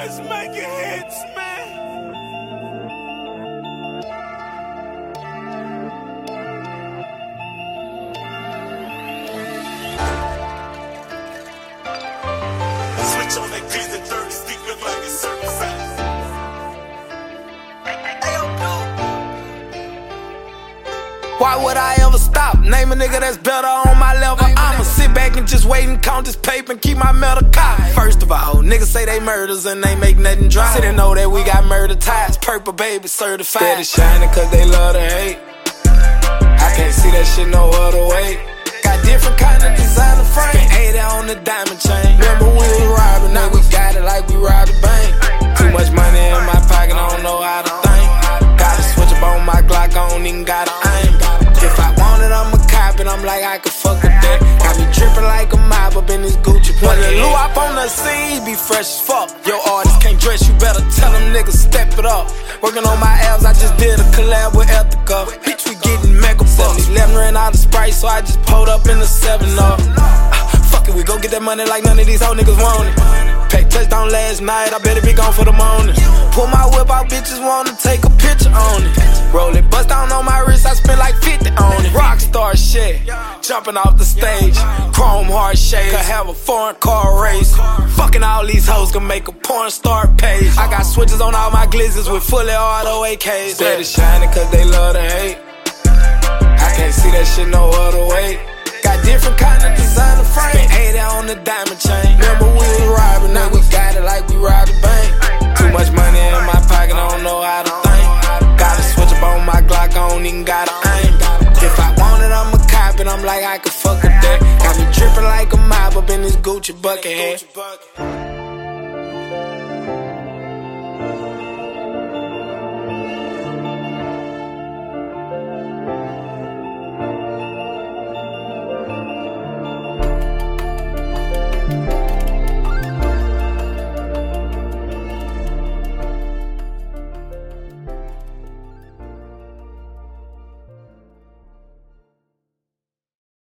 always making hits, man. Switch on that keys and 30 speak look like it's certified. Why would I ever stop? Name a nigga that's better on my level. I'ma sit back and just wait and count this paper and keep my metal cop. First of all, niggas say they murders and they make nothing dry. Didn't know that we got murder ties. Purple baby certified. Steady shining cause they love to hate. I can't see that shit no other way. Got different kind of designer frame. Spent 80 on the diamond chain. Remember we was robbing, now we got it like we robbed a bank. Too much money in my pocket, I don't know how to think. Gotta switch up on my Glock, I don't even gotta aim. If I want it, I'ma cop it, I'm like I can fuck with that. Got me drippin' like a mob up in this Gucci. When the Lou up on the scene, be fresh as fuck. Your artist can't dress, you better tell them niggas step it up. Working on my abs, I just did a collab with Ethica. Bitch, we getting mega bucks. 11 ran out of Sprite, so I just pulled up in the 7-Up. Fuck it, we go get that money like none of these hoe niggas want it. Pack touchdown last night, I better be gone for the morning. Pull my whip out, bitches wanna take a picture on it. Roll it, bust down on my wrist, I spent like 50 on it. Rockstar shit, jumping off the stage. Chrome heart shades, could have a foreign car race. Fucking all these hoes can make a porn star page. I got switches on all my glizzes with fully auto AKs. Steady shining cause they love to hate. I can't see that shit no other way. Got different kind of designer frame. Spent 80 on the diamond chain. Remember we was robbing, now we got it like we robbed a bank. Too much money in my pocket, I don't know how to think. Gotta switch up on my Glock, I don't even gotta aim. If I want it, I'ma cop it, I'm like I can fuck with that. Got me drippin' like a mob up in this Gucci bucket head.